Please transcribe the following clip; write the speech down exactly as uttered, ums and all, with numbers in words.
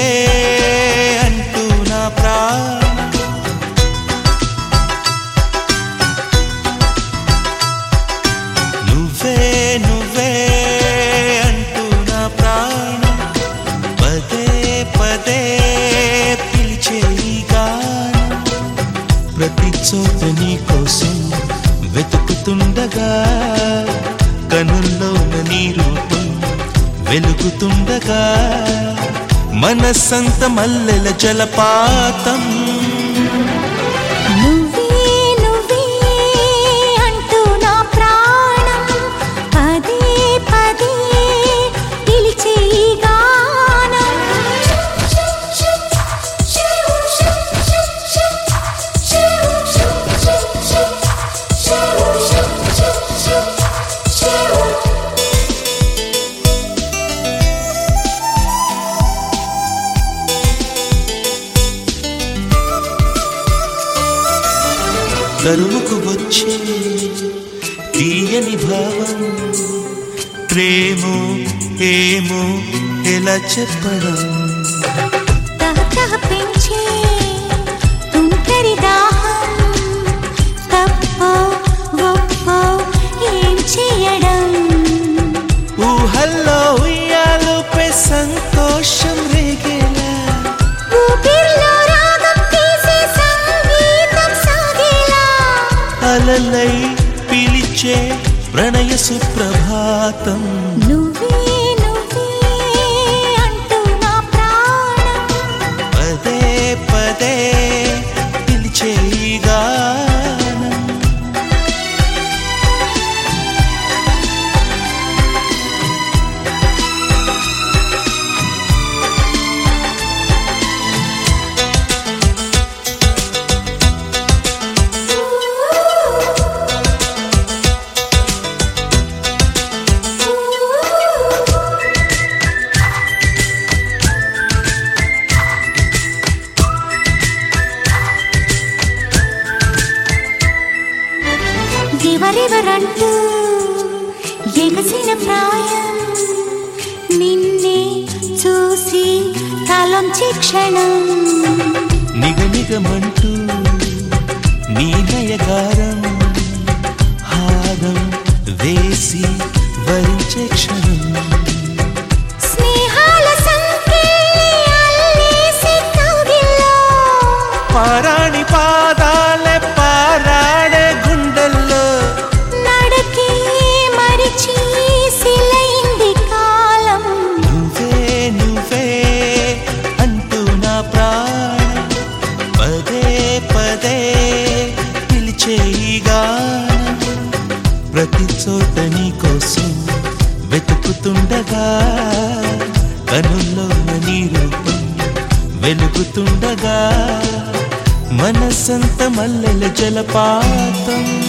నువ్వే అంటూ నా ప్రాణం నువ్వే నువ్వే అంటూ నా ప్రాణం పదే పదే పిలిచే ఈ గానం ప్రతి చోట నీ కోసం వెతుకుతుండగా కనుల్లోన నీ రూపం వెలుగుతుండగా మనసంత మల్లెల జలపాతం కరువుకు వచ్చే తీయని భావం ప్రేమో ఏమో ఎలా చెప్పడం పెంచే తుంటరి దాహం తప్పో గొప్పో ఏం చేయడం ఊహల్లో ఉయ్యాలుపై సంతోషం రేగేలా అలలై పిలిచే ప్రణయ సుప్రభాతం నువ్వే నువ్వే అంటూ నా ప్రాణం పదే పదే పిలిచే ఈ గానం ఎవరెవరంటూ ఎగసిన ప్రాయం నిన్నే చూసి తలంచే క్షణం నిగనిగమంటూ నీ నయగారం హారం వేసి వరించే క్షణం స్నేహాల సంఖ్యే అల్లేసి కౌగిల్లో పారాణి పాదాలే పారాడే గుండెల్లో నడకే మరిచి సిలైంది కాలం నువ్వే నువ్వే అంటూ నా ప్రాణం పదే పదే పిలిచే ఈ గానం ప్రతి చోట నీ కోసం వెతుకుతుండగా కనుల్లోన నీ రూపం వెలుగుతుండగా మనసంత మల్లెల జలపాతం